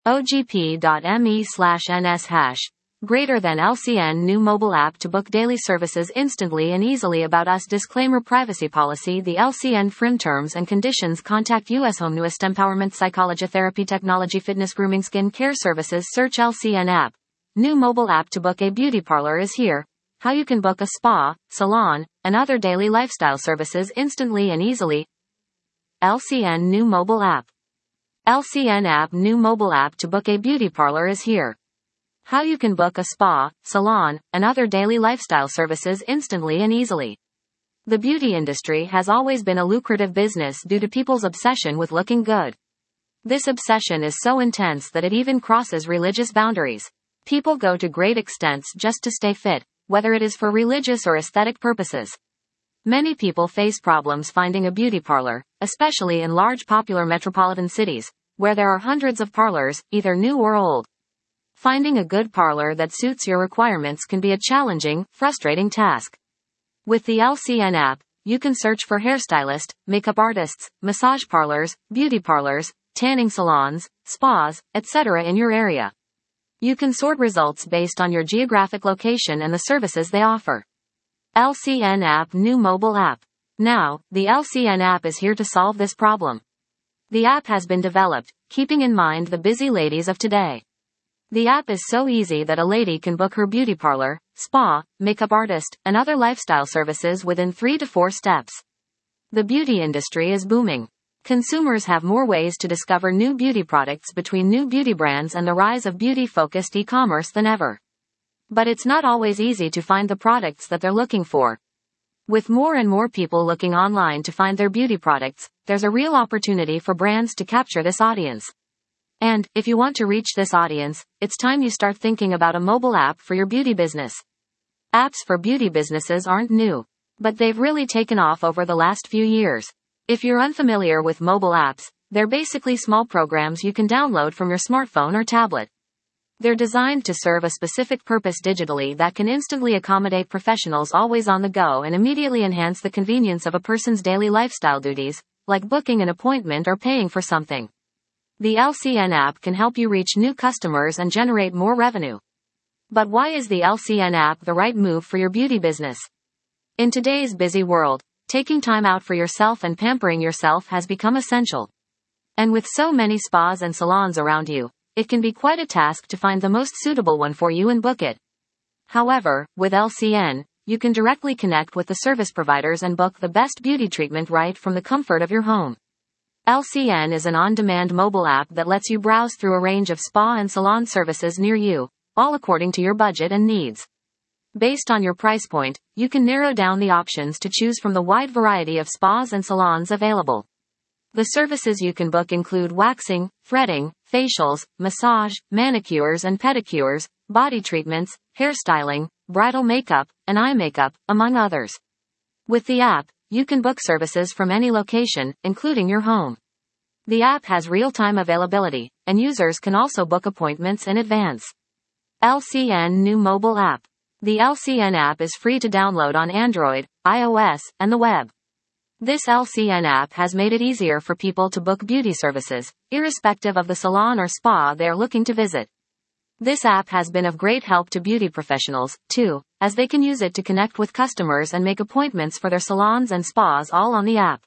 ogp.me/ns# greater than LCN new mobile app to book daily services instantly and easily. About us. Disclaimer. Privacy policy. The LCN FRIM terms and conditions. Contact US Home Newest Empowerment Psychology Therapy Technology Fitness Grooming Skin Care Services. Search LCN app. New mobile app to book a beauty parlor is here. How you can book a spa, salon, and other daily lifestyle services instantly and easily. LCN new mobile app. LCN app. New mobile app to book a beauty parlor is here. How you can book a spa, salon, and other daily lifestyle services instantly and easily. The beauty industry has always been a lucrative business due to people's obsession with looking good. This obsession is so intense that it even crosses religious boundaries. People go to great extents just to stay fit, whether it is for religious or aesthetic purposes. Many people face problems finding a beauty parlor, especially in large popular metropolitan cities, where there are hundreds of parlors, either new or old. Finding a good parlor that suits your requirements can be a challenging, frustrating task. With the LCN app, you can search for hairstylist, makeup artists, massage parlors, beauty parlors, tanning salons, spas, etc. in your area. You can sort results based on your geographic location and the services they offer. LCN app. New mobile app. Now, the LCN app is here to solve this problem. The app has been developed, keeping in mind the busy ladies of today. The app is so easy that a lady can book her beauty parlor, spa, makeup artist, and other lifestyle services within 3 to 4 steps. The beauty industry is booming. Consumers have more ways to discover new beauty products between new beauty brands and the rise of beauty-focused e-commerce than ever. But it's not always easy to find the products that they're looking for. With more and more people looking online to find their beauty products, there's a real opportunity for brands to capture this audience. And, if you want to reach this audience, it's time you start thinking about a mobile app for your beauty business. Apps for beauty businesses aren't new, but they've really taken off over the last few years. If you're unfamiliar with mobile apps, they're basically small programs you can download from your smartphone or tablet. They're designed to serve a specific purpose digitally that can instantly accommodate professionals always on the go and immediately enhance the convenience of a person's daily lifestyle duties, like booking an appointment or paying for something. The LCN app can help you reach new customers and generate more revenue. But why is the LCN app the right move for your beauty business? In today's busy world, taking time out for yourself and pampering yourself has become essential. And with so many spas and salons around you, it can be quite a task to find the most suitable one for you and book it. However, with LCN, you can directly connect with the service providers and book the best beauty treatment right from the comfort of your home. LCN is an on-demand mobile app that lets you browse through a range of spa and salon services near you, all according to your budget and needs. Based on your price point, you can narrow down the options to choose from the wide variety of spas and salons available. The services you can book include waxing, threading, facials, massage, manicures and pedicures, body treatments, hairstyling, bridal makeup, and eye makeup, among others. With the app, you can book services from any location, including your home. The app has real-time availability, and users can also book appointments in advance. LCN new mobile app. The LCN app is free to download on Android, iOS, and the web. This LCN app has made it easier for people to book beauty services, irrespective of the salon or spa they are looking to visit. This app has been of great help to beauty professionals, too, as they can use it to connect with customers and make appointments for their salons and spas all on the app.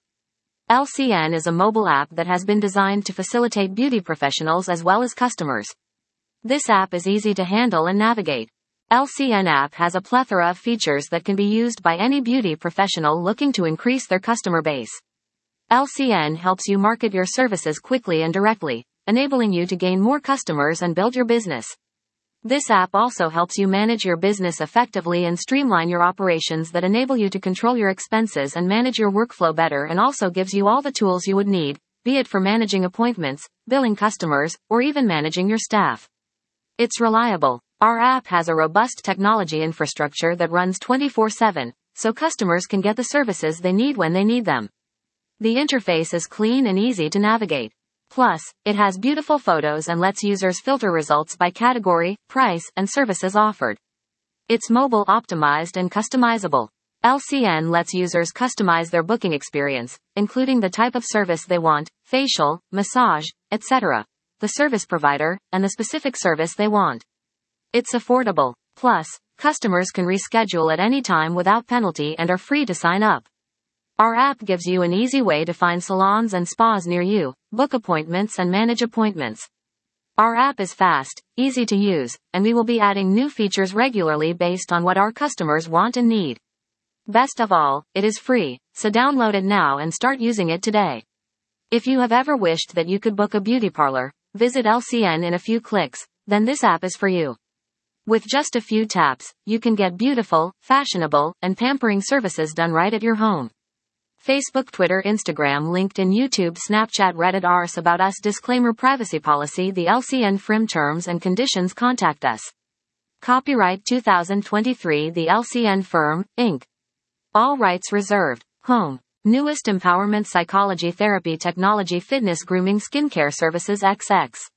LCN is a mobile app that has been designed to facilitate beauty professionals as well as customers. This app is easy to handle and navigate. LCN app has a plethora of features that can be used by any beauty professional looking to increase their customer base. LCN helps you market your services quickly and directly, enabling you to gain more customers and build your business. This app also helps you manage your business effectively and streamline your operations that enable you to control your expenses and manage your workflow better, and also gives you all the tools you would need, be it for managing appointments, billing customers, or even managing your staff. It's reliable. Our app has a robust technology infrastructure that runs 24/7, so customers can get the services they need when they need them. The interface is clean and easy to navigate. Plus, it has beautiful photos and lets users filter results by category, price, and services offered. It's mobile optimized and customizable. LCN lets users customize their booking experience, including the type of service they want, facial, massage, etc. the service provider, and the specific service they want. It's affordable. Plus, customers can reschedule at any time without penalty and are free to sign up. Our app gives you an easy way to find salons and spas near you, book appointments and manage appointments. Our app is fast, easy to use, and we will be adding new features regularly based on what our customers want and need. Best of all, it is free, so download it now and start using it today. If you have ever wished that you could book a beauty parlor, visit LCN in a few clicks, then this app is for you. With just a few taps, you can get beautiful, fashionable, and pampering services done right at your home. Facebook, Twitter, Instagram, LinkedIn, YouTube, Snapchat, Reddit, Ars About Us. Disclaimer: privacy policy. The LCN FRIM terms and conditions. Contact us. Copyright 2023. The LCN Firm, Inc. All rights reserved. Home. Newest empowerment, psychology, therapy, technology, fitness, grooming, skincare services. XX.